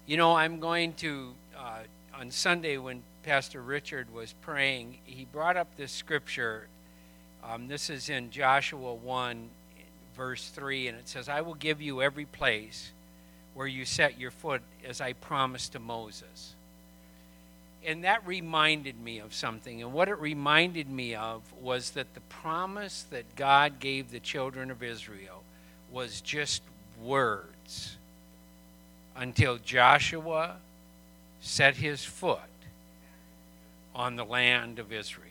You know, I'm going to, on Sunday when Pastor Richard was praying, he brought up this scripture. This is in Joshua 1, verse 3, and it says, I will give you every place where you set your foot as I promised to Moses. And that reminded me of something. And what it reminded me of was that the promise that God gave the children of Israel was just words until Joshua set his foot on the land of Israel.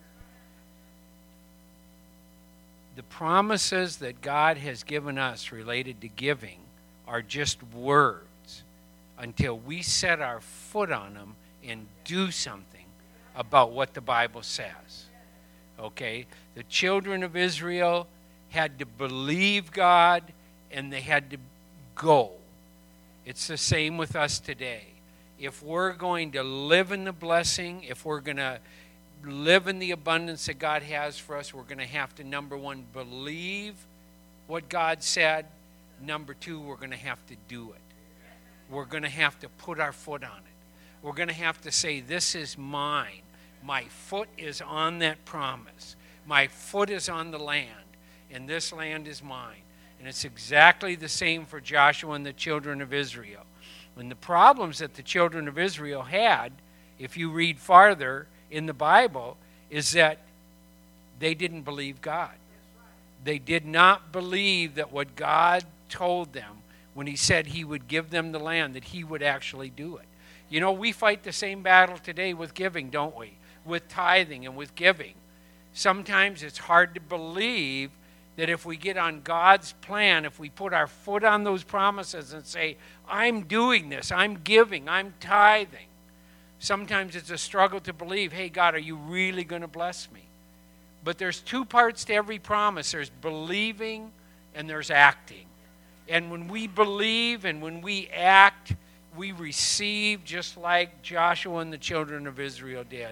The promises that God has given us related to giving are just words until we set our foot on them and do something about what the Bible says. Okay? The children of Israel had to believe God and they had to go. It's the same with us today. If we're going to live in the blessing, if we're going to live in the abundance that God has for us, we're going to have to, number one, believe what God said. Number two, we're going to have to do it. We're going to have to put our foot on it. We're going to have to say, this is mine. My foot is on that promise. My foot is on the land, and this land is mine. And it's exactly the same for Joshua and the children of Israel. And the problems that the children of Israel had, if you read farther in the Bible, is that they didn't believe God. They did not believe that what God told them when he said he would give them the land, that he would actually do it. You know, we fight the same battle today with giving, don't we? With tithing and with giving. Sometimes it's hard to believe that if we get on God's plan, if we put our foot on those promises and say, I'm doing this, I'm giving, I'm tithing. Sometimes it's a struggle to believe, hey, God, are you really going to bless me? But there's two parts to every promise. There's believing and there's acting. And when we believe and when we act, we receive just like Joshua and the children of Israel did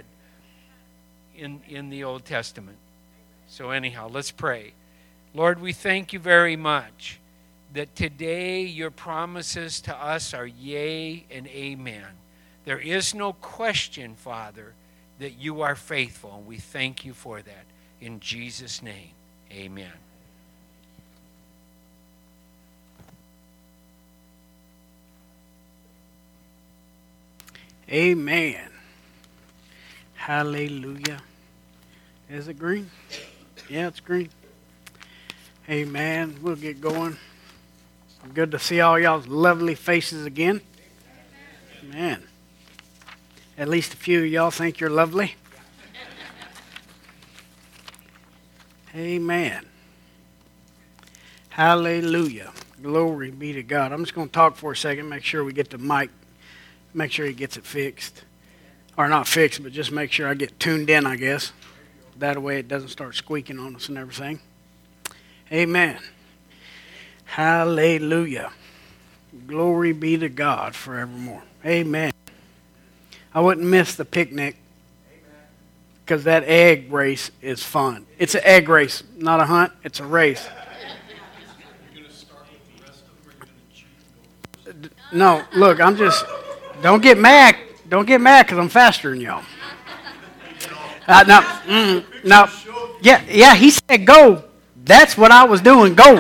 in the Old Testament. So anyhow, let's pray. Lord, we thank you very much that today your promises to us are yea and amen. There is no question, Father, that you are faithful, and we thank you for that. In Jesus' name, amen. Amen. Hallelujah. Is it green? Yeah, it's green. Amen. We'll get going. Good to see all y'all's lovely faces again. Amen. At least a few of y'all think you're lovely. Amen. Hallelujah. Glory be to God. I'm just going to talk for a second, make sure we get the mic, make sure he gets it fixed. Or not fixed, but just make sure I get tuned in, I guess. That way it doesn't start squeaking on us and everything. Amen. Hallelujah. Glory be to God forevermore. Amen. I wouldn't miss the picnic because that egg race is fun. It's an egg race, not a hunt. It's a race. No, look, I'm just, don't get mad. Don't get mad because I'm faster than y'all. No. Yeah, he said go. That's what I was doing. Go.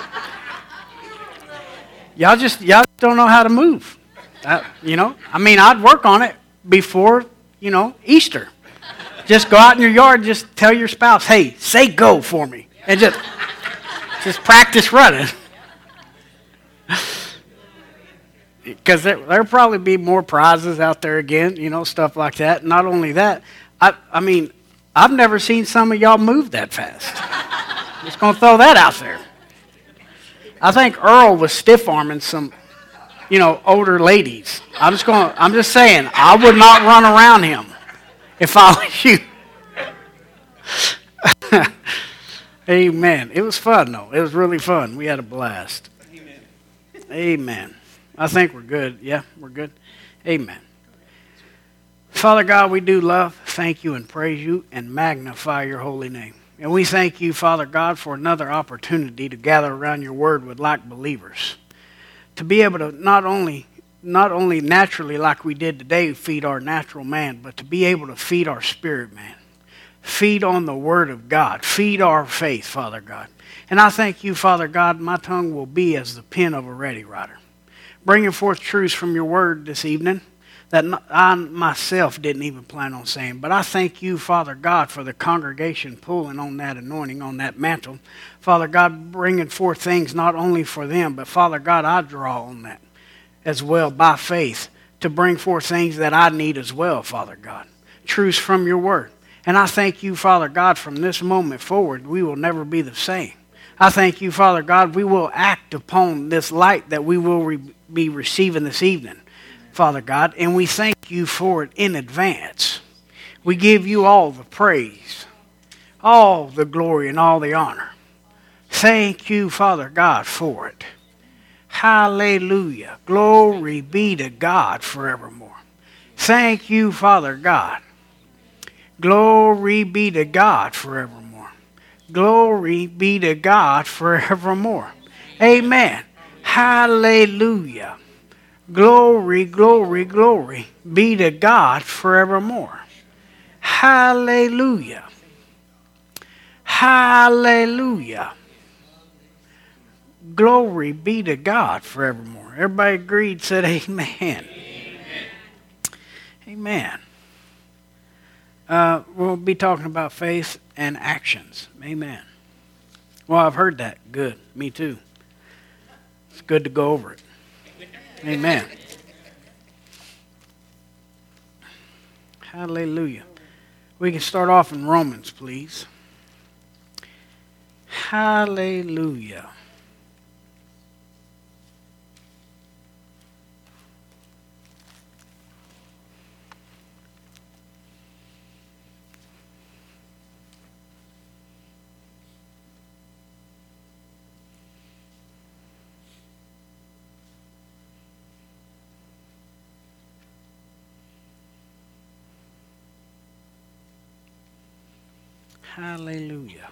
Y'all don't know how to move. I'd work on it before, Easter. Just go out in your yard and just tell your spouse, hey, say go for me. And just practice running. Because there'll probably be more prizes out there again, stuff like that. Not only that, I've never seen some of y'all move that fast. Just going to throw that out there. I think Earl was stiff-arming some, older ladies. I'm just saying, I would not run around him if I was you. Amen. It was fun, though. It was really fun. We had a blast. Amen. I think we're good. Yeah, we're good. Amen. Father God, we do love, thank you, and praise you, and magnify your holy name. And we thank you, Father God, for another opportunity to gather around your word with like believers. To be able to not only not only naturally like we did today, feed our natural man, but to be able to feed our spirit man. Feed on the Word of God. Feed our faith, Father God. And I thank you, Father God, my tongue will be as the pen of a ready writer, bringing forth truths from your Word this evening that I myself didn't even plan on saying. But I thank you, Father God, for the congregation pulling on that anointing, on that mantle. Father God, bringing forth things not only for them, but Father God, I draw on that as well by faith to bring forth things that I need as well, Father God. Truths from your Word. And I thank you, Father God, from this moment forward, we will never be the same. I thank you, Father God, we will act upon this light that we will be receiving this evening, Father God, and we thank you for it in advance. We give you all the praise, all the glory, and all the honor. Thank you, Father God, for it. Hallelujah. Glory be to God forevermore. Thank you, Father God. Glory be to God forevermore. Glory be to God forevermore. Amen. Hallelujah. Glory, glory, glory be to God forevermore. Hallelujah. Hallelujah. Glory be to God forevermore. Everybody agreed, said amen. Amen. We'll be talking about faith and actions. Amen. Well, I've heard that. Good. Me too. It's good to go over it. Amen. Hallelujah. We can start off in Romans, please. Hallelujah. Hallelujah.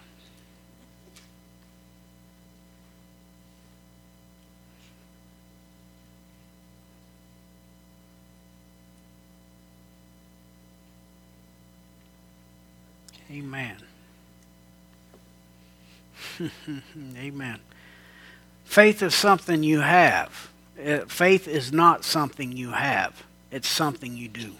Amen. Amen. Faith is something you have. Faith is not something you have. It's something you do.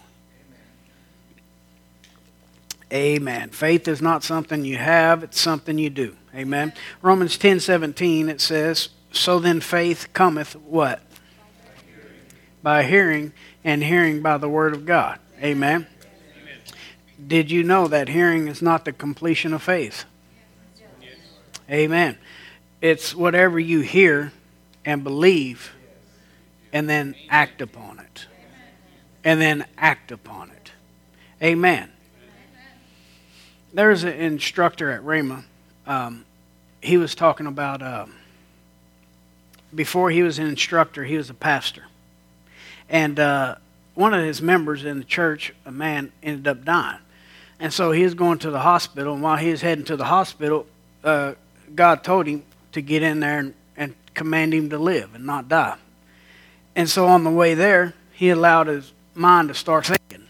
Amen. Faith is not something you have, it's something you do. Amen. Romans 10:17, it says, so then faith cometh what? By hearing, and hearing by the word of God. Amen. Did you know that hearing is not the completion of faith? Amen. It's whatever you hear and believe and then act upon it. And then act upon it. Amen. There's an instructor at Rhema. He was talking about, before he was an instructor, he was a pastor. And one of his members in the church, a man, ended up dying. And so he was going to the hospital, and while he was heading to the hospital, God told him to get in there and command him to live and not die. And so on the way there, he allowed his mind to start thinking.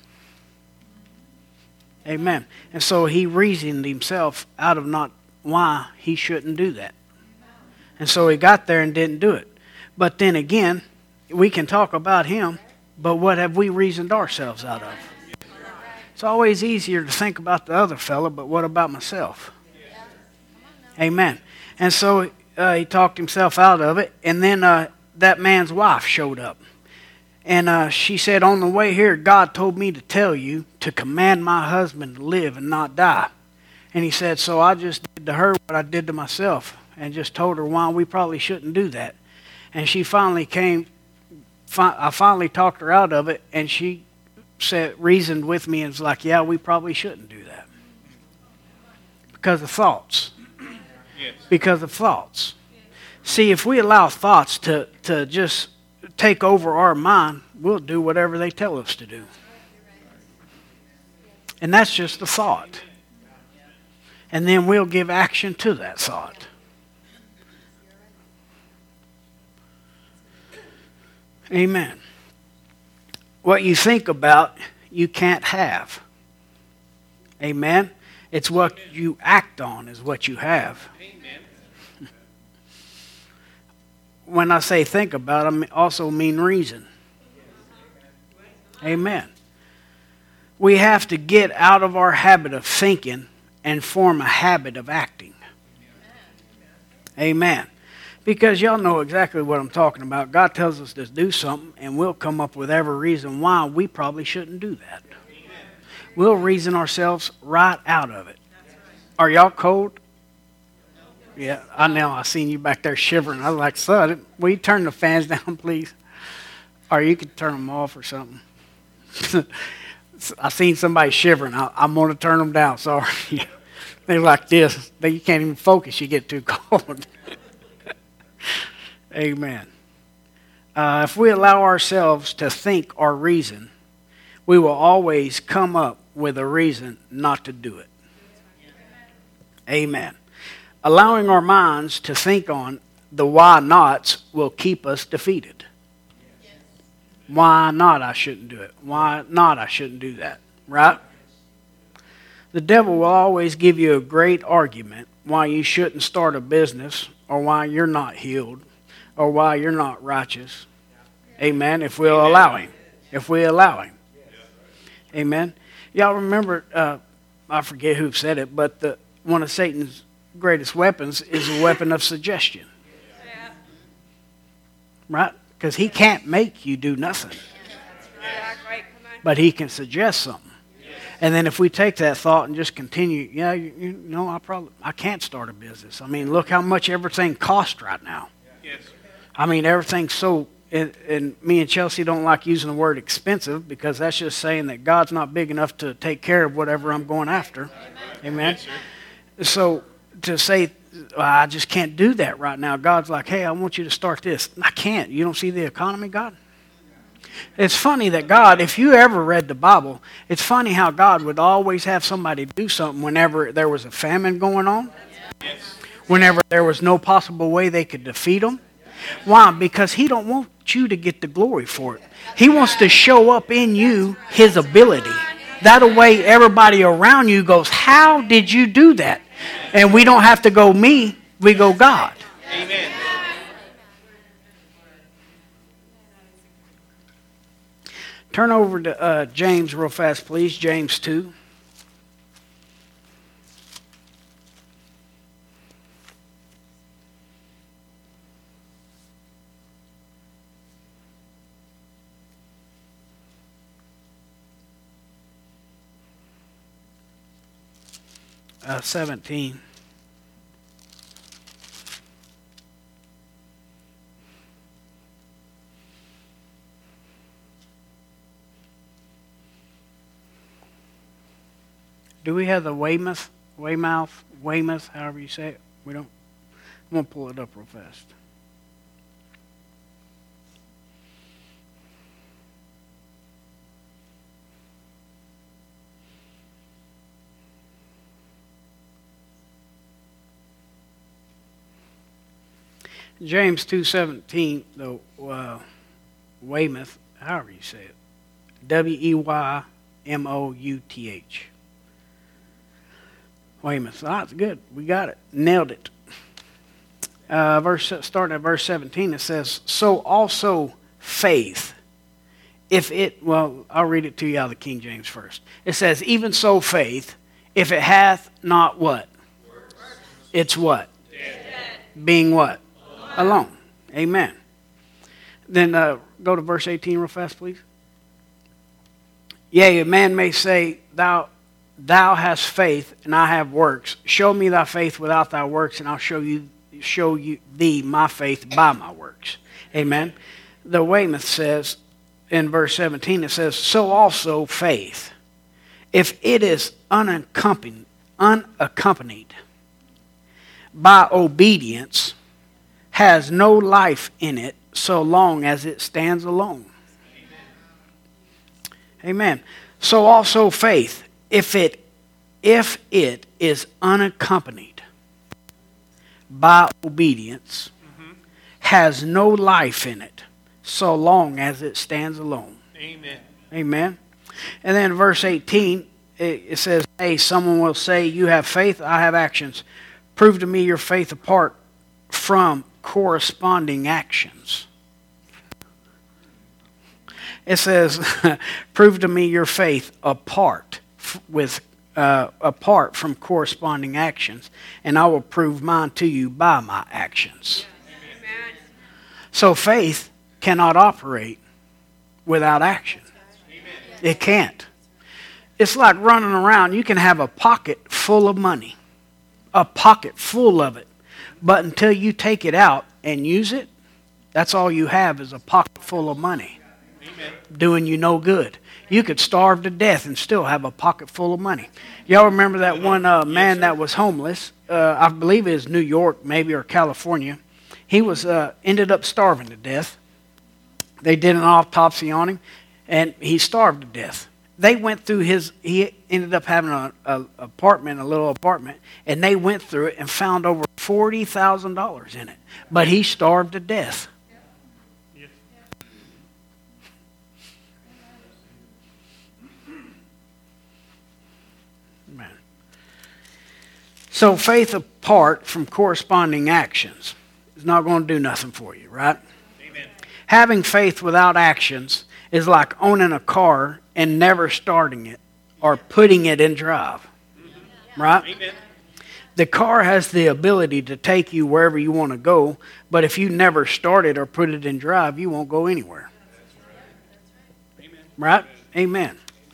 Amen. And so he reasoned himself out of not why he shouldn't do that. And so he got there and didn't do it. But then again, we can talk about him, but what have we reasoned ourselves out of? It's always easier to think about the other fella, but what about myself? Amen. And so he talked himself out of it, and then that man's wife showed up. And she said, on the way here, God told me to tell you to command my husband to live and not die. And he said, so I just did to her what I did to myself and just told her why we probably shouldn't do that. And she finally I finally talked her out of it, and she reasoned with me and was like, yeah, we probably shouldn't do that. Because of thoughts. Yes. Because of thoughts. See, if we allow thoughts to just take over our mind, we'll do whatever they tell us to do. And that's just a thought. And then we'll give action to that thought. Amen. What you think about, you can't have. Amen? It's what you act on is what you have. Amen. When I say think about, I also mean reason. Amen. We have to get out of our habit of thinking and form a habit of acting. Amen. Because y'all know exactly what I'm talking about. God tells us to do something, and we'll come up with every reason why we probably shouldn't do that. We'll reason ourselves right out of it. Are y'all cold? Yeah, I seen you back there shivering. I was like, son, will you turn the fans down, please? Or you could turn them off or something. I seen somebody shivering. I'm going to turn them down. Sorry. They're like this. You can't even focus. You get too cold. Amen. If we allow ourselves to think or reason, we will always come up with a reason not to do it. Amen. Allowing our minds to think on the why nots will keep us defeated. Why not I shouldn't do it? Why not I shouldn't do that? Right? The devil will always give you a great argument why you shouldn't start a business, or why you're not healed, or why you're not righteous. Amen. If we'll allow him. If we allow him. Amen. Y'all remember, I forget who said it, but one of Satan's greatest weapons is a weapon of suggestion. Right? Because he can't make you do nothing. But he can suggest something. And then if we take that thought and just continue, I can't start a business. I mean, look how much everything costs right now. I mean, everything's so, and me and Chelsea don't like using the word expensive, because that's just saying that God's not big enough to take care of whatever I'm going after. Amen. So to say, I just can't do that right now. God's like, hey, I want you to start this. I can't. You don't see the economy, God? It's funny that God, if you ever read the Bible, it's funny how God would always have somebody do something whenever there was a famine going on. Whenever there was no possible way they could defeat them. Why? Because he don't want you to get the glory for it. He wants to show up in you his ability. That way everybody around you goes, how did you do that? And we don't have to go me, we go God. Amen. Turn over to James real fast, please. James 2. Uh, 17. Do we have the Weymouth, however you say it? We don't. I'm going to pull it up real fast. James 2:17, the Weymouth, however you say it, Weymouth. Weymouth. Ah, that's good. We got it. Nailed it. Starting at verse 17, it says, so also faith, I'll read it to you out of the King James first. It says, even so faith, if it hath not what? Works. It's what? Dead. Being what? Alone. Amen. Then go to verse 18 real fast, please. Yea, a man may say, Thou hast faith, and I have works. Show me thy faith without thy works, and I'll show thee my faith by my works. Amen. The Weymouth says in verse 17, it says, so also faith, if it is unaccompanied by obedience, has no life in it so long as it stands alone. Amen. So also faith, if it is unaccompanied by obedience, has no life in it so long as it stands alone. Amen. Amen. And then verse 18, it says, hey, someone will say, you have faith, I have actions. Prove to me your faith apart from corresponding actions. It says, prove to me your faith apart from corresponding actions, and I will prove mine to you by my actions. Amen. So faith cannot operate without action. Amen. It can't. It's like running around. You can have a pocket full of money, a pocket full of it, but until you take it out and use it, that's all you have is a pocket full of money. Amen. Doing you no good. You could starve to death and still have a pocket full of money. Y'all remember that one man that was homeless? I believe it was New York, maybe, or California. He was ended up starving to death. They did an autopsy on him, and he starved to death. They went through he ended up having a little apartment, and they went through it and found over $40,000 in it. But he starved to death. Man. So faith apart from corresponding actions is not going to do nothing for you, right? Amen. Having faith without actions is like owning a car and never starting it or putting it in drive. Right? Amen. The car has the ability to take you wherever you want to go, but if you never start it or put it in drive, you won't go anywhere. That's right. Right? Amen.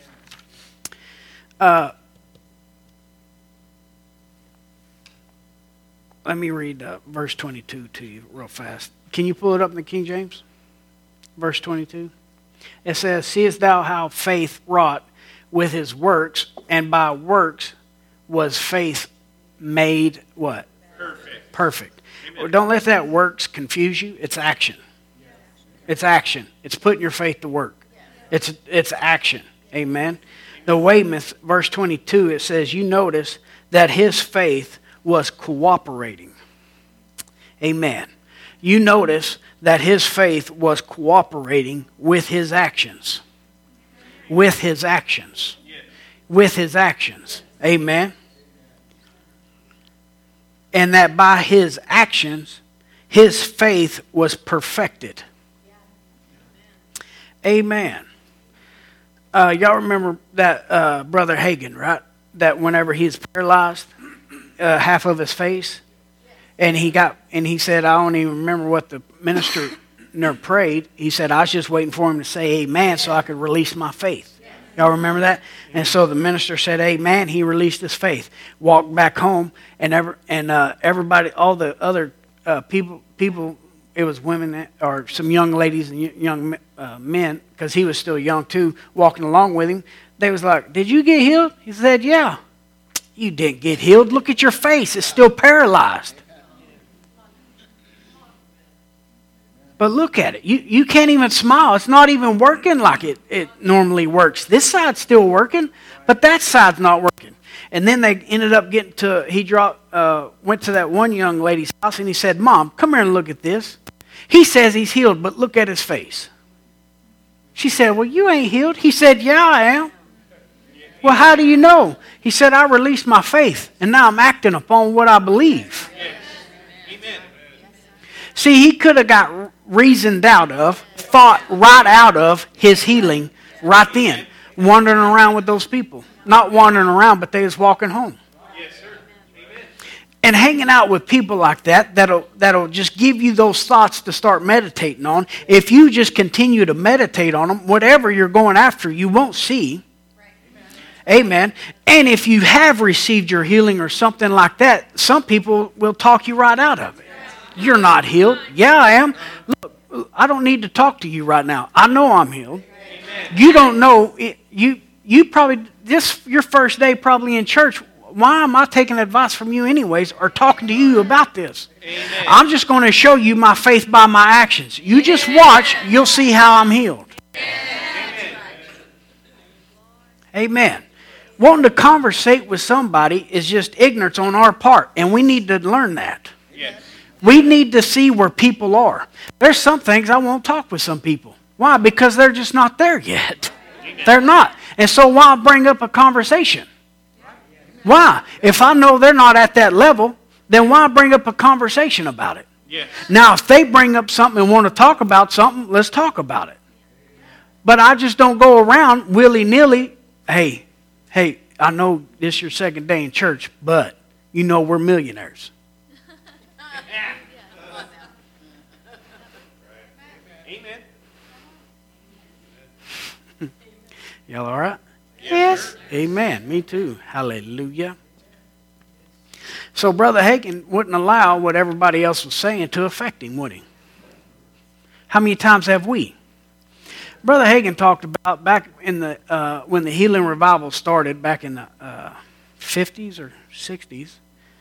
Let me read verse 22 to you real fast. Can you pull it up in the King James? Verse 22. It says, seest thou how faith wrought with his works, and by works was faith made what? Perfect. Well, don't let that works confuse you. It's action. It's action. It's putting your faith to work. It's action. Amen. The Weymouth, verse 22, it says, you notice that his faith was cooperating. Amen. You notice that his faith was cooperating with his actions. With his actions. With his actions. Amen. And that by his actions, his faith was perfected. Amen. Y'all remember that Brother Hagin, right? That whenever he's paralyzed, half of his face, and he said, I don't even remember what the minister prayed. He said, I was just waiting for him to say amen so I could release my faith. Y'all remember that? And so the minister said amen. He released his faith. Walked back home, and everybody, all the other people, it was women or some young ladies and young men, because he was still young too, walking along with him. They was like, did you get healed? He said, yeah. You didn't get healed. Look at your face. It's still paralyzed. But look at it. You can't even smile. It's not even working like it normally works. This side's still working, but that side's not working. And then they ended up getting to, went to that one young lady's house, and he said, Mom, come here and look at this. He says he's healed, but look at his face. She said, well, you ain't healed. He said, yeah, I am. Well, how do you know? He said, I released my faith, and now I'm acting upon what I believe. Amen. See, he could have got reasoned out of, thought right out of his healing right then, wandering around with those people. Not wandering around, but they was walking home. Yes, sir. Amen. And hanging out with people like that'll just give you those thoughts to start meditating on. If you just continue to meditate on them, whatever you're going after, you won't see. Amen. And if you have received your healing or something like that, some people will talk you right out of it. You're not healed. Yeah, I am. Look, I don't need to talk to you right now. I know I'm healed. You don't know. You probably, your first day probably in church, why am I taking advice from you anyways or talking to you about this? Amen. I'm just going to show you my faith by my actions. You just watch, you'll see how I'm healed. Amen. Amen. Wanting to conversate with somebody is just ignorance on our part, and we need to learn that. Yes. We need to see where people are. There's some things I won't talk with some people. Why? Because they're just not there yet. They're not. And so why bring up a conversation? Why? If I know they're not at that level, then why bring up a conversation about it? Yes. Now, if they bring up something and want to talk about something, let's talk about it. But I just don't go around willy-nilly, hey, I know this is your second day in church, but you know we're millionaires. Amen. Y'all all right? Yes. Amen. Me too. Hallelujah. So Brother Hagin wouldn't allow what everybody else was saying to affect him, would he? How many times have we? Brother Hagin talked about back in the when the healing revival started back in the 50s or 60s.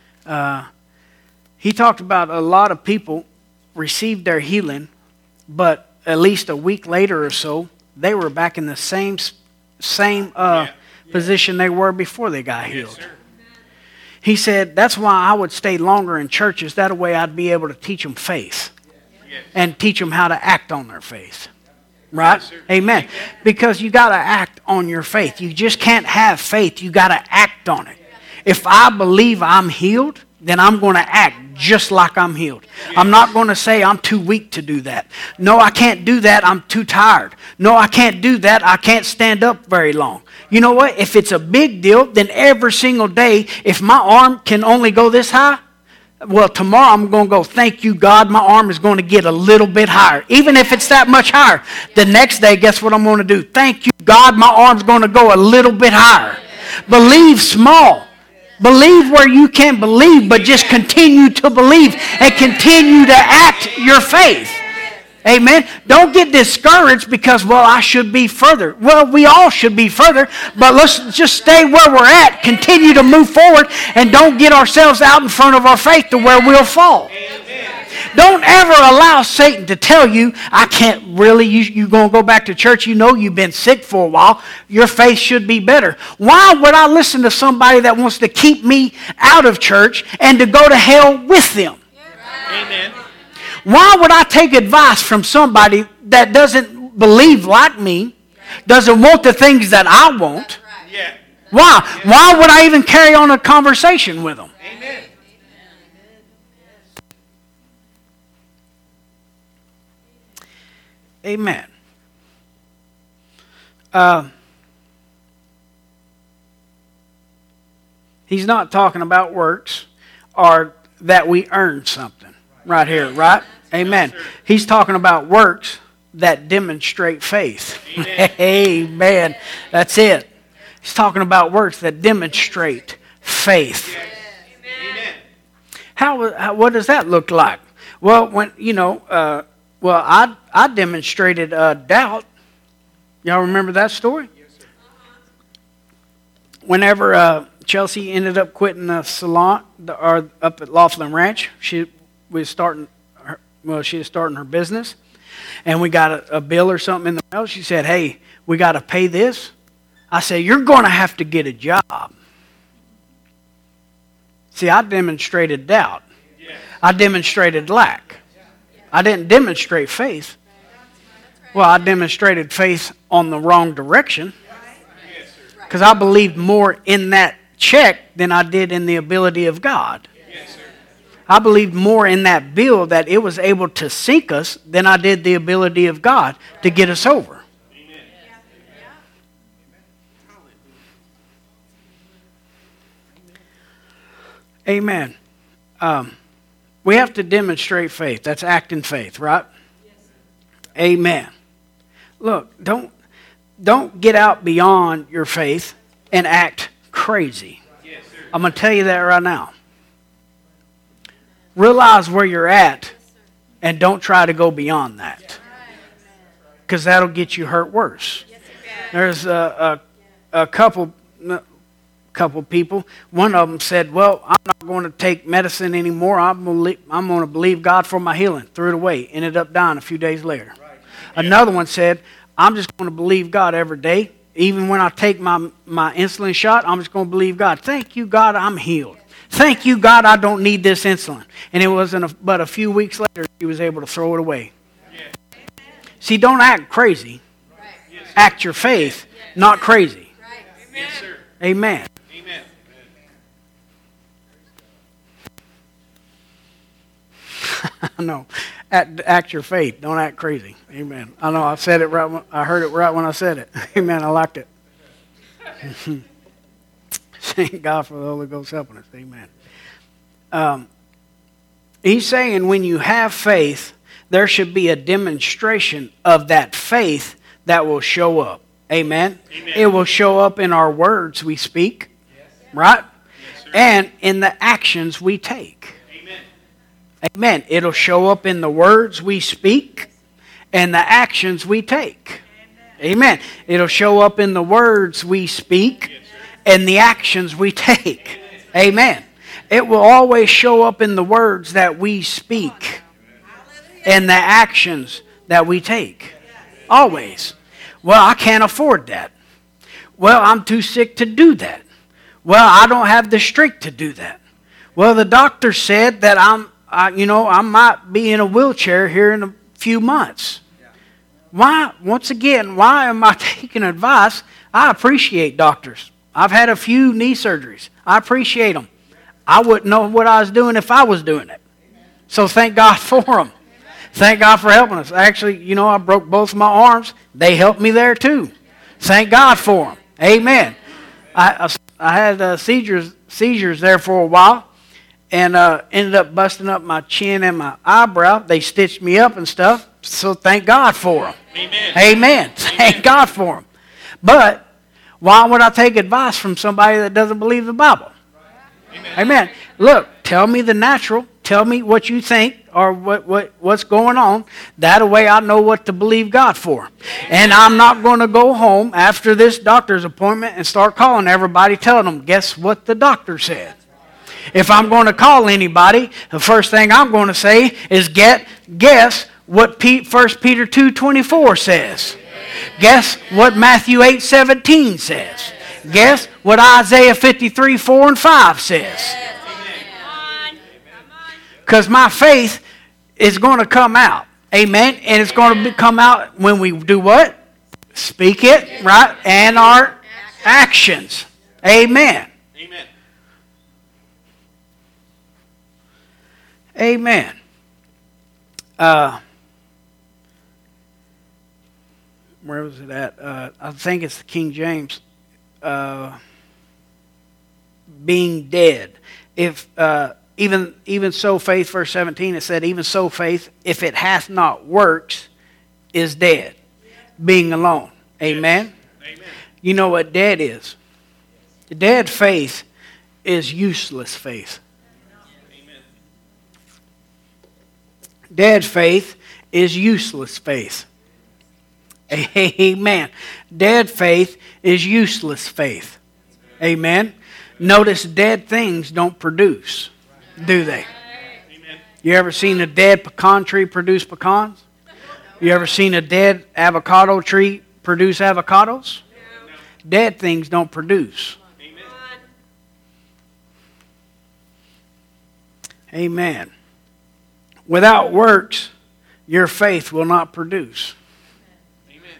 He talked about a lot of people received their healing, but at least a week later or so, they were back in the same position they were before they got healed. Yes, sir. He said, that's why I would stay longer in churches. That way I'd be able to teach them faith and teach them how to act on their faith. Right? Yes, Amen. Because you got to act on your faith. You just can't have faith. You got to act on it. If I believe I'm healed, then I'm going to act just like I'm healed. I'm not going to say I'm too weak to do that. No, I can't do that. I'm too tired. No, I can't do that. I can't stand up very long. You know what? If it's a big deal, then every single day, if my arm can only go this high, well, tomorrow I'm going to go, thank you, God, my arm is going to get a little bit higher. Even if it's that much higher. The next day, guess what I'm going to do? Thank you, God, my arm's going to go a little bit higher. Believe small. Believe where you can believe, but just continue to believe and continue to act your faith. Amen. Don't get discouraged because, well, I should be further. Well, we all should be further, but let's just stay where we're at, continue to move forward, and don't get ourselves out in front of our faith to where we'll fall. Don't ever allow Satan to tell you, I can't really, you're going to go back to church, you know you've been sick for a while, your faith should be better. Why would I listen to somebody that wants to keep me out of church and to go to hell with them? Amen. Why would I take advice from somebody that doesn't believe like me, doesn't want the things that I want? Yeah. Why? Why would I even carry on a conversation with them? Amen. Amen. He's not talking about works or that we earn something right here, right? Amen. He's talking about works that demonstrate faith. Amen. That's it. He's talking about works that demonstrate faith. Amen. What does that look like? Well, when I demonstrated doubt. Y'all remember that story? Yes, sir. Whenever Chelsea ended up quitting the salon or up at Laughlin Ranch, she was starting her business, and we got a bill or something in the mail. She said, "Hey, we got to pay this." I said, "You're going to have to get a job." See, I demonstrated doubt. Yes. I demonstrated lack. I didn't demonstrate faith. Well, I demonstrated faith on the wrong direction Yes, sir. because I believed more in that check than I did in the ability of God. Yes, sir. I believed more in that bill that it was able to sink us than I did the ability of God to get us over. Amen. We have to demonstrate faith. That's acting faith, right? Amen. Look, don't get out beyond your faith and act crazy. Yes, sir. I'm going to tell you that right now. Realize where you're at and don't try to go beyond that, because that'll get you hurt worse. There's a couple people. One of them said, "Well, I'm not going to take medicine anymore. I'm going to believe God for my healing." Threw it away. Ended up dying a few days later. Another one said, "I'm just going to believe God every day. Even when I take my insulin shot, I'm just going to believe God. Thank you, God, I'm healed. Thank you, God, I don't need this insulin." And it wasn't but a few weeks later, he was able to throw it away. See, don't act crazy. Act your faith not crazy. Yes, sir. Amen. Amen. I know. Act your faith. Don't act crazy. Amen. I know. I said it right. I heard it right when I said it. Amen. I liked it. Thank God for the Holy Ghost helping us. Amen. He's saying when you have faith, there should be a demonstration of that faith that will show up. Amen. Amen. It will show up in our words we speak, right? Yes, sir. And in the actions we take. Amen. Amen. It'll show up in the words we speak and the actions we take. Amen. It'll show up in the words we speak and the actions we take. Amen. It will always show up in the words that we speak and the actions that we take. Always. Well, I can't afford that. Well, I'm too sick to do that. Well, I don't have the strength to do that. Well, the doctor said that I might be in a wheelchair here in a few months. Why? Once again, why am I taking advice? I appreciate doctors. I've had a few knee surgeries. I appreciate them. I wouldn't know what I was doing if I was doing it. So thank God for them. Thank God for helping us. Actually, I broke both my arms. They helped me there too. Thank God for them. Amen. I had seizures there for a while and ended up busting up my chin and my eyebrow. They stitched me up and stuff. So thank God for them. Amen. Amen. Thank God for them. But why would I take advice from somebody that doesn't believe the Bible? Amen. Look, tell me the natural. Tell me what you think or what's going on. That way I know what to believe God for. And I'm not going to go home after this doctor's appointment and start calling everybody telling them, guess what the doctor said. If I'm going to call anybody, the first thing I'm going to say is guess what 1 Peter 2:24 says. Guess what Matthew 8:17 says. Guess what Isaiah 53:4 and 5 says. Because my faith is going to come out. Amen. And it's going to come out when we do what? Speak it, right? And our actions. Amen. Amen. Amen. Where was it at? I think it's the King James. Being dead. If even so faith, verse 17, it said, even so faith, if it hath not works, is dead. Being alone. Amen? Amen. You know what dead is? Dead faith is useless faith. Amen. Dead faith is useless faith. Amen. Dead faith is useless faith. Amen. Notice dead things don't produce, do they? Amen. You ever seen a dead pecan tree produce pecans? You ever seen a dead avocado tree produce avocados? Dead things don't produce. Amen. Amen. Without works, your faith will not produce. Amen.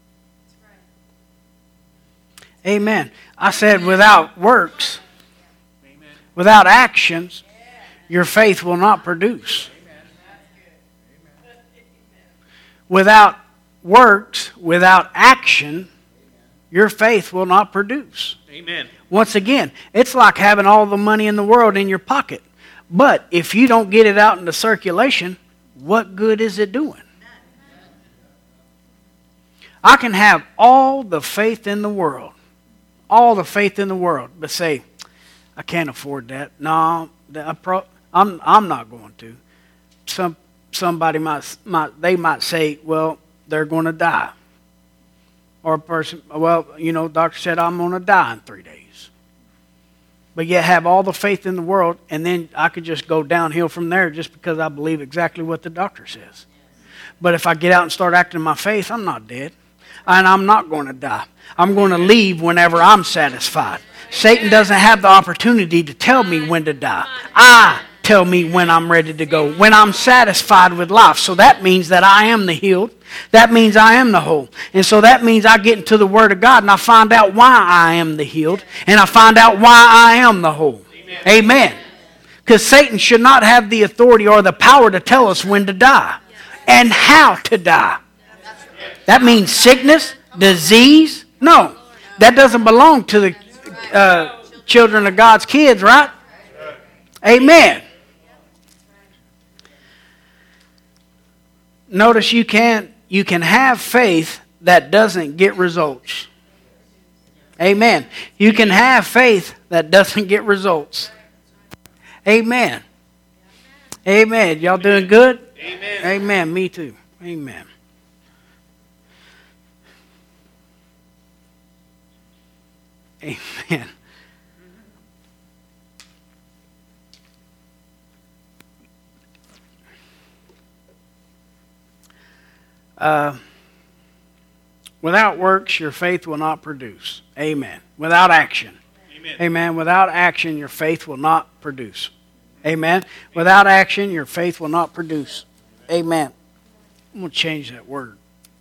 Amen. I said without works, Amen. without actions, your faith will not produce. Without works, without action, your faith will not produce. Amen. Once again, it's like having all the money in the world in your pocket. But if you don't get it out into circulation, what good is it doing? I can have all the faith in the world. All the faith in the world. But say, I can't afford that. No, I'm not going to. Somebody might say, well, they're going to die. Or a person, well, doctor said I'm going to die in 3 days. But yet have all the faith in the world, and then I could just go downhill from there just because I believe exactly what the doctor says. But if I get out and start acting my faith, I'm not dead. And I'm not going to die. I'm going to leave whenever I'm satisfied. Satan doesn't have the opportunity to tell me when to die. I tell me when I'm ready to go, when I'm satisfied with life. So that means that I am the healed. That means I am the whole. And so that means I get into the Word of God and I find out why I am the healed. And I find out why I am the whole. Amen. Because Satan should not have the authority or the power to tell us when to die and how to die. That means sickness, disease. No, that doesn't belong to the children of God's kids, right? Amen. Notice you can have faith that doesn't get results. Amen. You can have faith that doesn't get results. Amen. Amen. Y'all doing good? Amen. Amen. Me too. Amen. Amen. Without works, your faith will not produce. Amen. Without action. Amen. Amen. Without action, your faith will not produce. Amen. Without action, your faith will not produce. Amen. I'm going to change that word.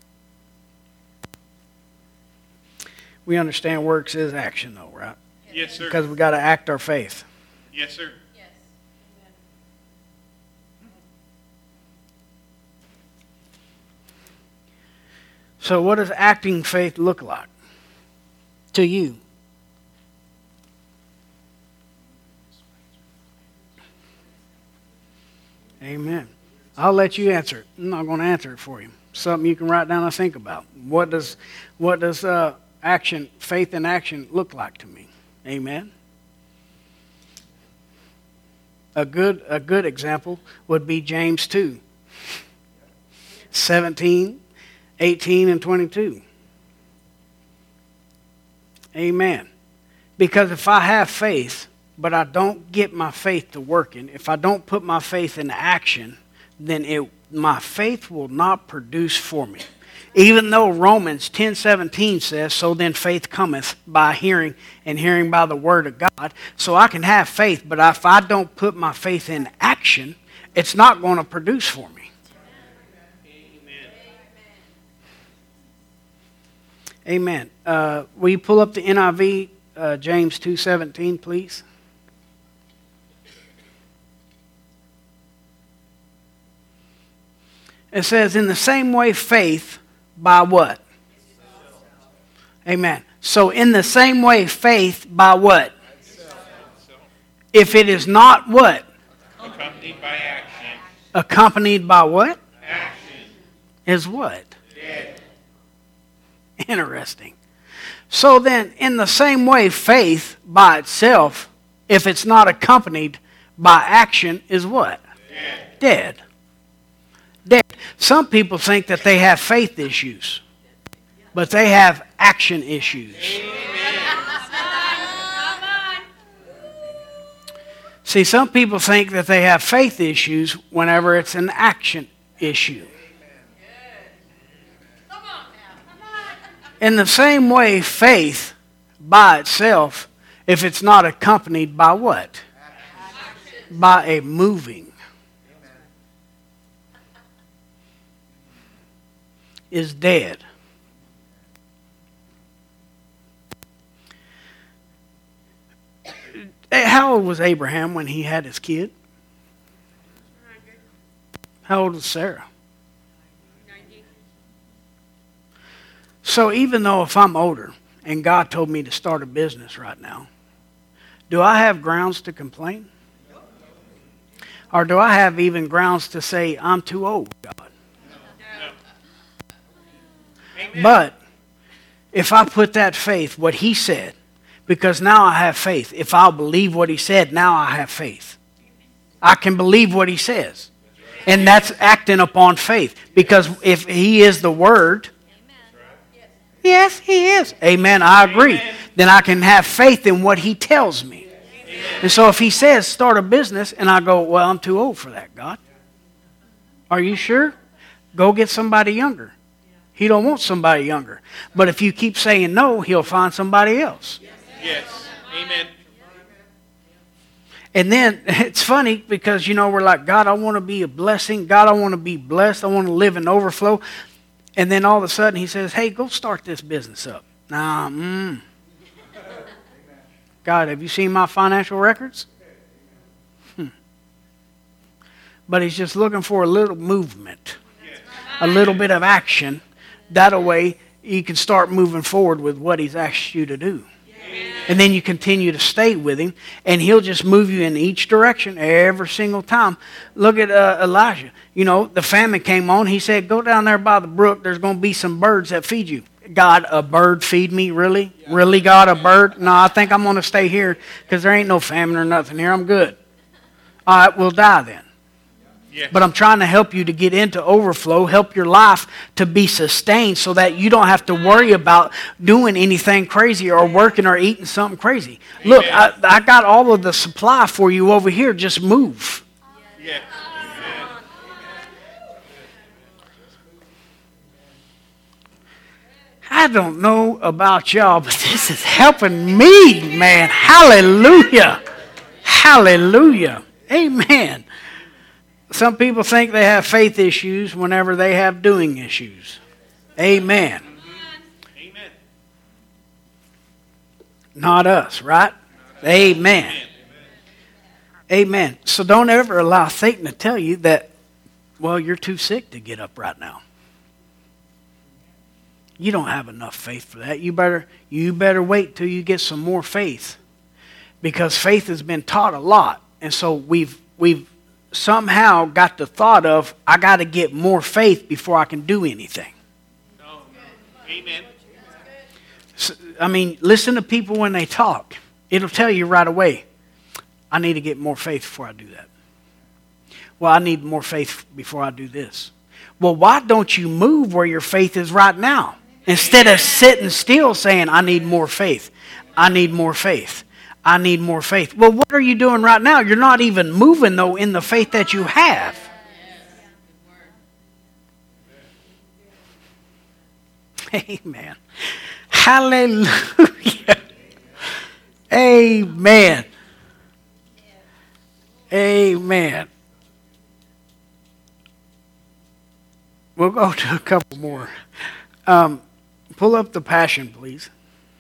We understand works is action, though, right? Yes, sir. Because we got to act our faith. Yes, sir. So what does acting faith look like to you? Amen. I'll let you answer it. I'm not going to answer it for you. Something you can write down and think about. What does action, faith in action look like to me? Amen. A good example would be James 2, 17, 18, and 22. Amen. Because if I have faith, but I don't get my faith to working, if I don't put my faith into action, then my faith will not produce for me. Even though Romans 10:17 says, so then faith cometh by hearing, and hearing by the word of God. So I can have faith, but if I don't put my faith in action, it's not going to produce for me. Amen. Will you pull up the NIV, James 2:17, please? It says, in the same way, faith by what? Amen. So in the same way, faith by what? If it is not what? Accompanied by action. Accompanied by what? Action. Is what? Dead. Interesting. So then, in the same way, faith by itself, if it's not accompanied by action, is what? Dead. Dead. Dead. Some people think that they have faith issues, but they have action issues. See, some people think that they have faith issues whenever it's an action issue. In the same way, faith by itself, if it's not accompanied by what? By a moving, is dead. How old was Abraham when he had his kid? How old was Sarah? 90. So even though if I'm older and God told me to start a business right now, do I have grounds to complain? Or do I have even grounds to say, I'm too old, God? Amen. But if I put that faith, what he said, because now I have faith. If I'll believe what he said, now I have faith. I can believe what he says. And that's acting upon faith. Because if he is the Word, yes, he is. Amen, I agree. Amen. Then I can have faith in what he tells me. Amen. And so if he says start a business, and I go, well, I'm too old for that, God. Are you sure? Go get somebody younger. He don't want somebody younger. But if you keep saying no, he'll find somebody else. Yes. Amen. And then it's funny because, we're like, God, I want to be a blessing. God, I want to be blessed. I want to live in overflow. And then all of a sudden he says, hey, go start this business up. God, have you seen my financial records? But he's just looking for a little movement, a little bit of action. That way you can start moving forward with what he's asked you to do. And then you continue to stay with him, and he'll just move you in each direction every single time. Look at Elijah. You know, the famine came on. He said, go down there by the brook. There's going to be some birds that feed you. God, a bird feed me? Really? Really, God, a bird? No, I think I'm going to stay here because there ain't no famine or nothing here. I'm good. All right, we'll die then. Yes. But I'm trying to help you to get into overflow, help your life to be sustained so that you don't have to worry about doing anything crazy or working or eating something crazy. Amen. Look, I got all of the supply for you over here. Just move. Yes. Amen. I don't know about y'all, but this is helping me, man. Hallelujah. Hallelujah. Amen. Some people think they have faith issues whenever they have doing issues. Amen. Amen. Not us, right? Amen. Amen. So don't ever allow Satan to tell you that, well, you're too sick to get up right now. You don't have enough faith for that. You better wait till you get some more faith. Because faith has been taught a lot. And so we've somehow got the thought of, I got to get more faith before I can do anything. Oh. Amen. So, I mean, listen to people when they talk. It'll tell you right away, I need to get more faith before I do that. Well, I need more faith before I do this. Well, why don't you move where your faith is right now? Instead of sitting still saying, I need more faith. I need more faith. I need more faith. Well, what are you doing right now? You're not even moving, though, in the faith that you have. Amen. Hallelujah. Amen. Amen. We'll go to a couple more. Pull up the Passion, please.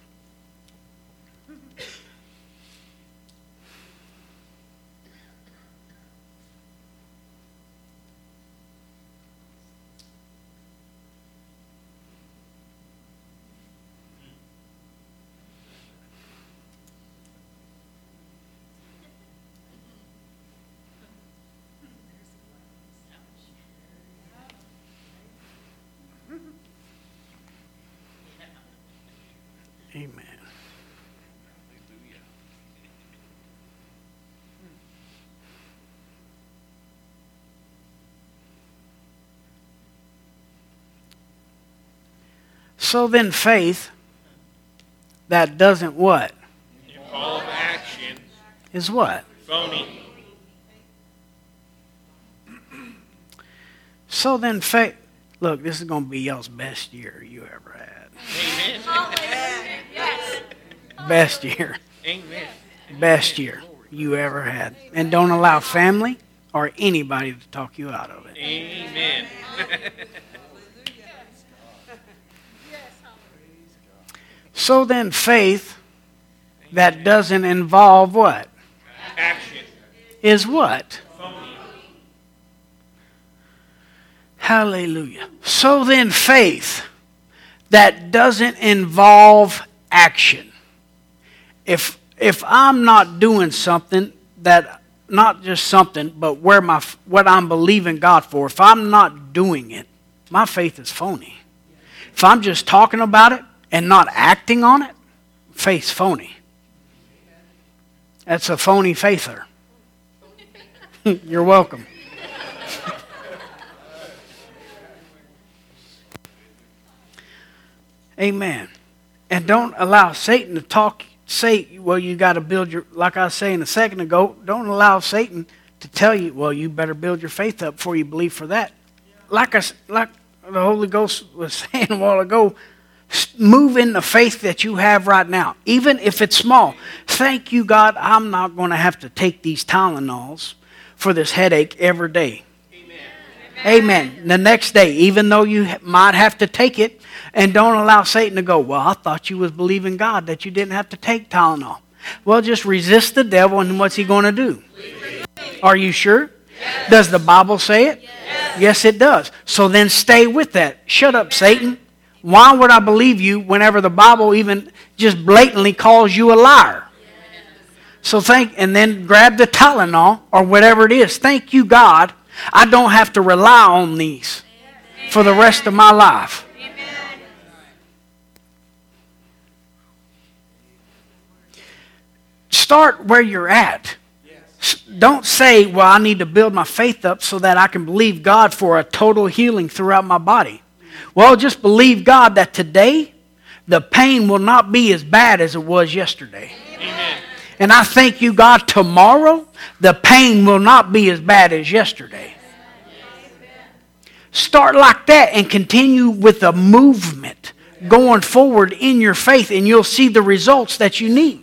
Amen. So then faith that doesn't what? Involve action. Is what? Phony. So then faith, look, this is going to be y'all's best year you ever had. Amen. Best year. Amen. Best year you ever had. And don't allow family or anybody to talk you out of it. Amen. So then faith that doesn't involve what? Action. Is what? Phony. Hallelujah. So then faith that doesn't involve action. If I'm not doing something that, not just something, but what I'm believing God for, if I'm not doing it, my faith is phony. If I'm just talking about it and not acting on it, faith's phony. That's a phony faither. You're welcome. Amen. And don't allow Satan to say, well, you got to build your, like I was saying a second ago, don't allow Satan to tell you, well, you better build your faith up before you believe for that. Like the Holy Ghost was saying a while ago, move in the faith that you have right now, even if it's small. Thank you, God, I'm not going to have to take these Tylenols for this headache every day. Amen. The next day, even though you might have to take it, and don't allow Satan to go, well, I thought you was believing God that you didn't have to take Tylenol. Well, just resist the devil, and what's he going to do? Are you sure? Yes. Does the Bible say it? Yes, it does. So then stay with that. Shut up, Satan. Why would I believe you whenever the Bible even just blatantly calls you a liar? So and then grab the Tylenol or whatever it is. Thank you, God. I don't have to rely on these for the rest of my life. Start where you're at. Don't say, well, I need to build my faith up so that I can believe God for a total healing throughout my body. Well, just believe God that today the pain will not be as bad as it was yesterday. Amen. And I thank you, God, tomorrow the pain will not be as bad as yesterday. Start like that and continue with a movement going forward in your faith, and you'll see the results that you need.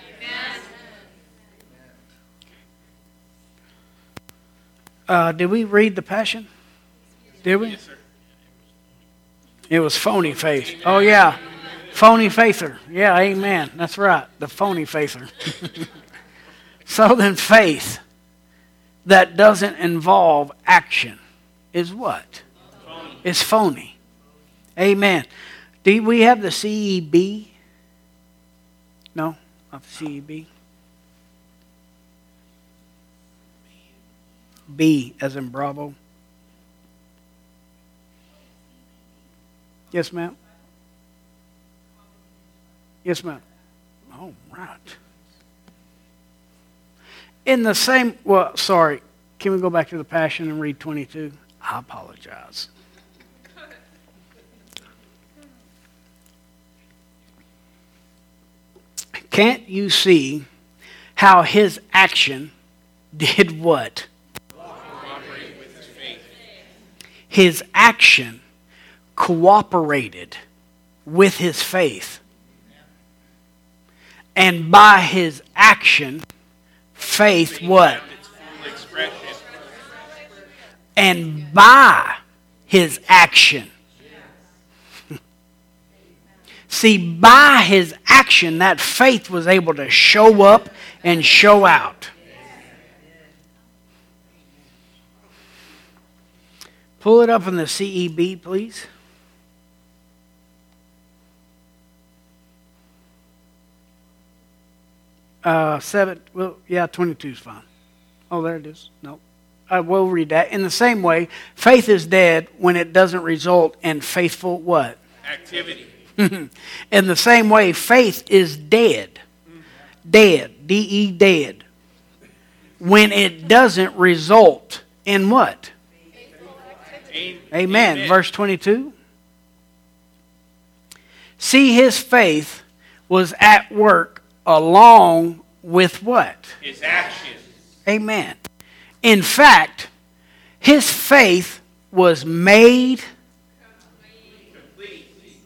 Did we read the Passion? Did we? Yes, sir. It was phony faith. Oh, yeah. Phony faither. Yeah, amen. That's right. The phony faither. So then faith that doesn't involve action is what? Phony. It's phony. Amen. Do we have the CEB? No, not the CEB. B as in Bravo. Yes, ma'am. Yes, ma'am. Oh, right. In the same, well, sorry. Can we go back to the Passion and read 22? I apologize. Can't you see how his action did what? His action cooperated with his faith. And by his action, faith what? And by his action. See, by his action, that faith was able to show up and show out. Pull it up in the CEB, please. Well, yeah, 22 is fine. Oh, there it is. No. I will read that. In the same way, faith is dead when it doesn't result in faithful what? Activity. In the same way, faith is dead. Dead. D-E, dead. When it doesn't result in what? Amen. Verse 22. See, his faith was at work along with what? His actions. Amen. In fact, his faith was made complete.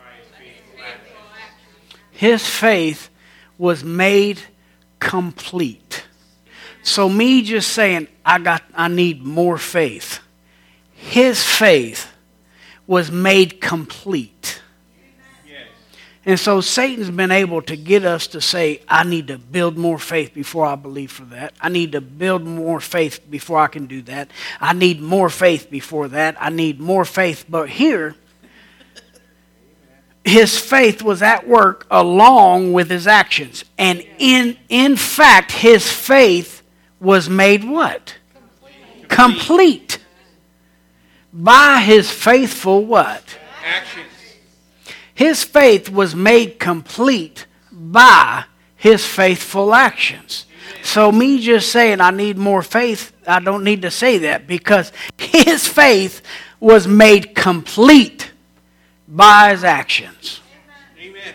His faith was made complete. So me just saying, I need more faith. His faith was made complete. Yes. And so Satan's been able to get us to say, I need to build more faith before I believe for that. I need to build more faith before I can do that. I need more faith before that. I need more faith. But here, his faith was at work along with his actions. And in fact, his faith was made what? Complete. By his faithful what? Actions. His faith was made complete by his faithful actions. So me just saying I need more faith, I don't need to say that, because his faith was made complete by his actions. Amen.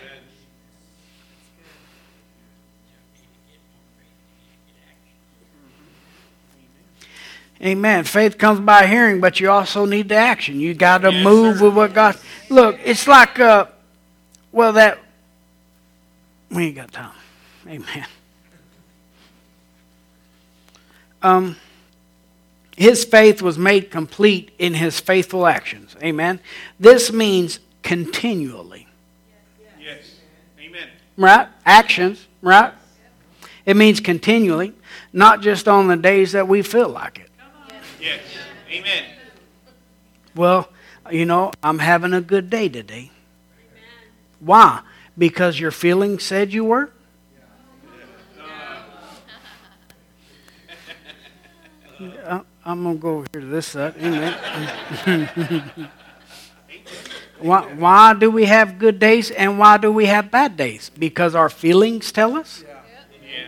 Amen. Faith comes by hearing, but you also need the action. You got to move with what God. Look, it's like, we ain't got time. Amen. His faith was made complete in his faithful actions. Amen. This means continually. Yes. Amen. Right? Actions, right? It means continually, not just on the days that we feel like it. Yes. Amen. Well, I'm having a good day today. Why? Because your feelings said you were? I'm going to go over here to this side. Amen. Why do we have good days and why do we have bad days? Because our feelings tell us? Yeah.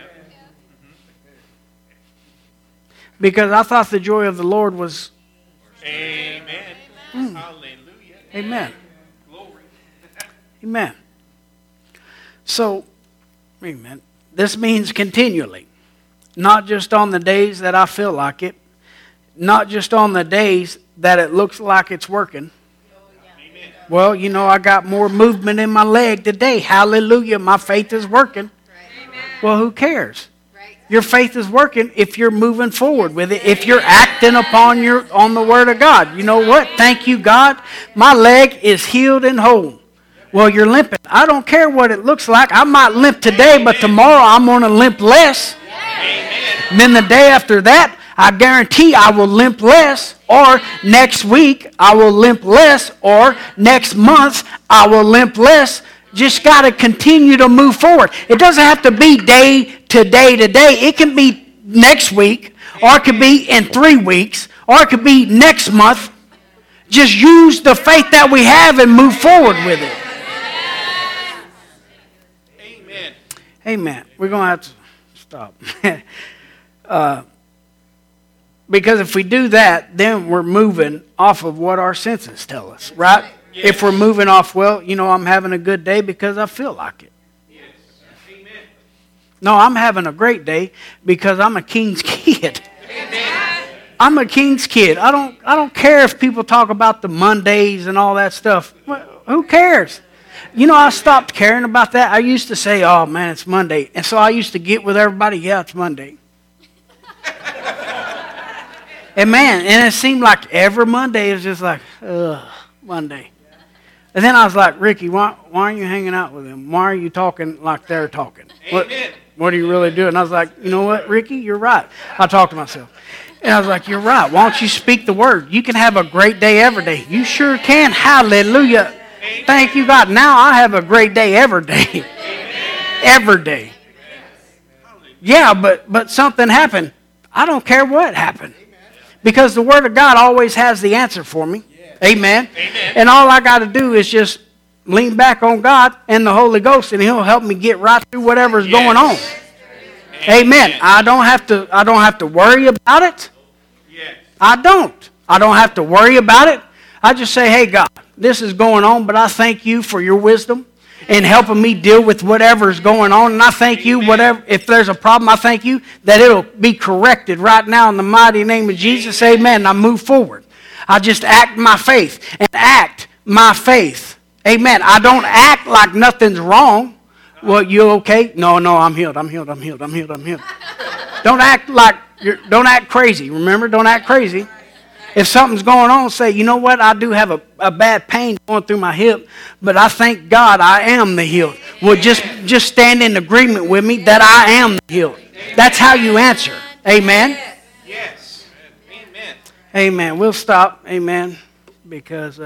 Because I thought the joy of the Lord was... Amen. Hallelujah. Amen. Glory. Amen. So, amen. This means continually. Not just on the days that I feel like it. Not just on the days that it looks like it's working. Amen. Well, I got more movement in my leg today. Hallelujah. My faith is working. Well, who cares? Your faith is working if you're moving forward with it, if you're acting upon on the Word of God. You know what? Thank you, God. My leg is healed and whole. Well, you're limping. I don't care what it looks like. I might limp today, but tomorrow I'm going to limp less. And then the day after that, I guarantee I will limp less. Or next week, I will limp less. Or next month, I will limp less. Just got to continue to move forward. It doesn't have to be day to day to day. It can be next week, or it could be in 3 weeks, or it could be next month. Just use the faith that we have and move forward with it. Amen. Amen. We're going to have to stop. Because if we do that, then we're moving off of what our senses tell us, right? Yes. If we're moving off, well, I'm having a good day because I feel like it. Yes. Amen. No, I'm having a great day because I'm a king's kid. Amen. I'm a king's kid. I don't care if people talk about the Mondays and all that stuff. Well, who cares? I stopped caring about that. I used to say, oh, man, it's Monday. And so I used to get with everybody, yeah, it's Monday. And, man, it seemed like every Monday is just like, ugh, Monday. And then I was like, Ricky, why aren't you hanging out with them? Why are you talking like they're talking? Amen. What are you really doing? And I was like, you know what, Ricky, you're right. I talked to myself. And I was like, you're right. Why don't you speak the word? You can have a great day every day. You sure can. Hallelujah. Thank you, God. Now I have a great day every day. Every day. Yeah, but something happened. I don't care what happened. Because the Word of God always has the answer for me. Amen. And all I got to do is just lean back on God and the Holy Ghost, and He'll help me get right through whatever's going on. Amen. I don't have to worry about it. I don't have to worry about it. I just say, hey, God, this is going on, but I thank you for your wisdom in helping me deal with whatever's going on. And I thank you, if there's a problem, I thank you that it'll be corrected right now in the mighty name of Jesus. Amen. And I move forward. I just act my faith and act my faith. Amen. I don't act like nothing's wrong. Well, you okay? No, I'm healed. I'm healed. Don't act crazy. Remember, don't act crazy. If something's going on, say, you know what? I do have a bad pain going through my hip, but I thank God I am the healed. Well, just stand in agreement with me that I am the healed. That's how you answer. Amen? Yes. Amen. Amen. We'll stop. Amen. Because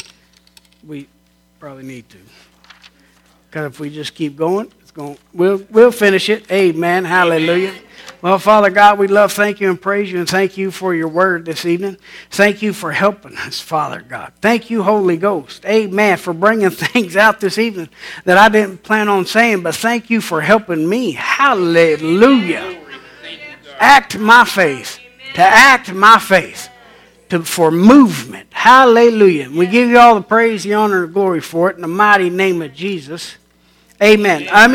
we probably need to. Because if we just keep going, we'll finish it. Amen. Hallelujah. Well, Father God, we love, thank you, and praise you, and thank you for your word this evening. Thank you for helping us, Father God. Thank you, Holy Ghost. Amen, for bringing things out this evening that I didn't plan on saying, but thank you for helping me. Hallelujah. Act my faith. To act my faith. For movement. Hallelujah. We give you all the praise, the honor, and the glory for it in the mighty name of Jesus. Amen.